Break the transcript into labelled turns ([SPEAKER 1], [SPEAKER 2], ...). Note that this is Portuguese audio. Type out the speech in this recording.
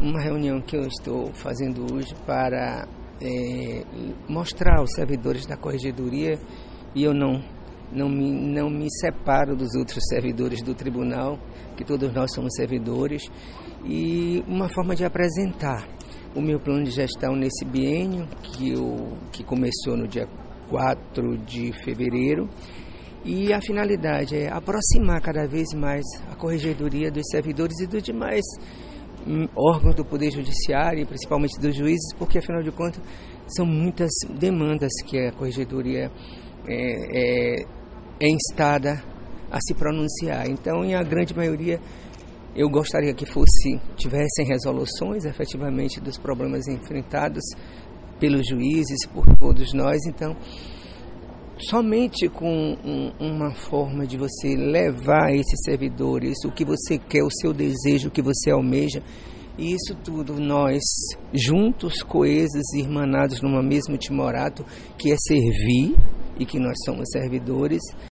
[SPEAKER 1] uma reunião que eu estou fazendo hoje para mostrar aos servidores da Corregedoria, e eu não me separo dos outros servidores do tribunal, que todos nós somos servidores, e uma forma de apresentar o meu plano de gestão nesse biênio, que começou no dia 4 de fevereiro, e a finalidade é aproximar cada vez mais a Corregedoria dos servidores e dos demais órgãos do Poder Judiciário, principalmente dos juízes, porque afinal de contas são muitas demandas que a Corregedoria é instada a se pronunciar. Então, em a grande maioria, eu gostaria que tivessem resoluções efetivamente dos problemas enfrentados pelos juízes, por todos nós. Então, somente com uma forma de você levar a esses servidores o que você quer, o seu desejo, o que você almeja, e isso tudo nós, juntos, coesos e irmanados numa mesmo timorato, que é servir, e que nós somos servidores,